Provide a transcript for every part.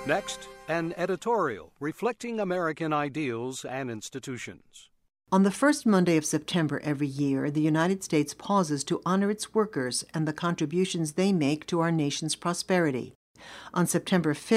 Next, an editorial reflecting American ideals and institutions. On the first Monday of September every year, the United States pauses to honor its workers and the contributions they make to our nation's prosperity. On September 5,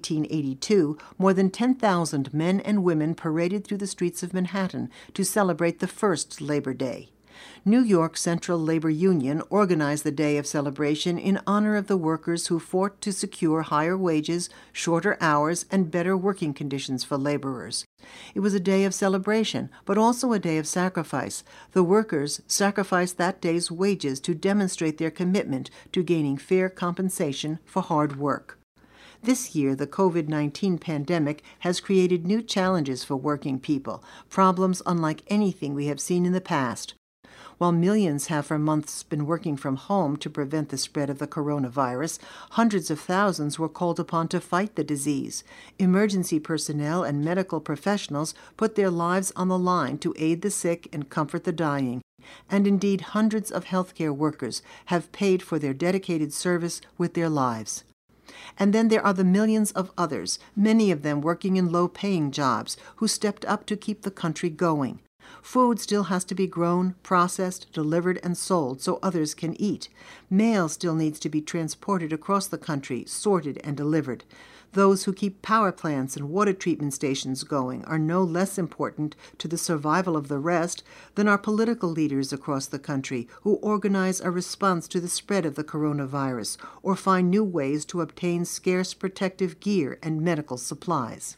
1882, more than 10,000 men and women paraded through the streets of Manhattan to celebrate the first Labor Day. New York Central Labor Union organized the day of celebration in honor of the workers who fought to secure higher wages, shorter hours, and better working conditions for laborers. It was a day of celebration, but also a day of sacrifice. The workers sacrificed that day's wages to demonstrate their commitment to gaining fair compensation for hard work. This year, the COVID-19 pandemic has created new challenges for working people, problems unlike anything we have seen in the past. While millions have for months been working from home to prevent the spread of the coronavirus, hundreds of thousands were called upon to fight the disease. Emergency personnel and medical professionals put their lives on the line to aid the sick and comfort the dying. And indeed, hundreds of healthcare workers have paid for their dedicated service with their lives. And then there are the millions of others, many of them working in low-paying jobs, who stepped up to keep the country going. Food still has to be grown, processed, delivered, and sold so others can eat. Mail still needs to be transported across the country, sorted and delivered. Those who keep power plants and water treatment stations going are no less important to the survival of the rest than our political leaders across the country who organize a response to the spread of the coronavirus or find new ways to obtain scarce protective gear and medical supplies.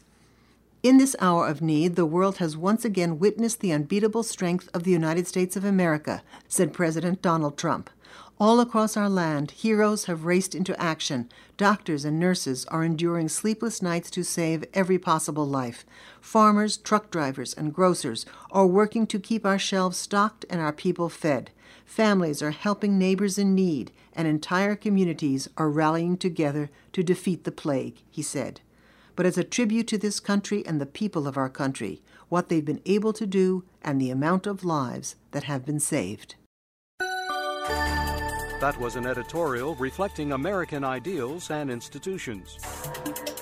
In this hour of need, the world has once again witnessed the unbeatable strength of the United States of America, said President Donald Trump. All across our land, heroes have raced into action. Doctors and nurses are enduring sleepless nights to save every possible life. Farmers, truck drivers, and grocers are working to keep our shelves stocked and our people fed. Families are helping neighbors in need, and entire communities are rallying together to defeat the plague, he said. But as a tribute to this country and the people of our country, what they've been able to do, and the amount of lives that have been saved. That was an editorial reflecting American ideals and institutions.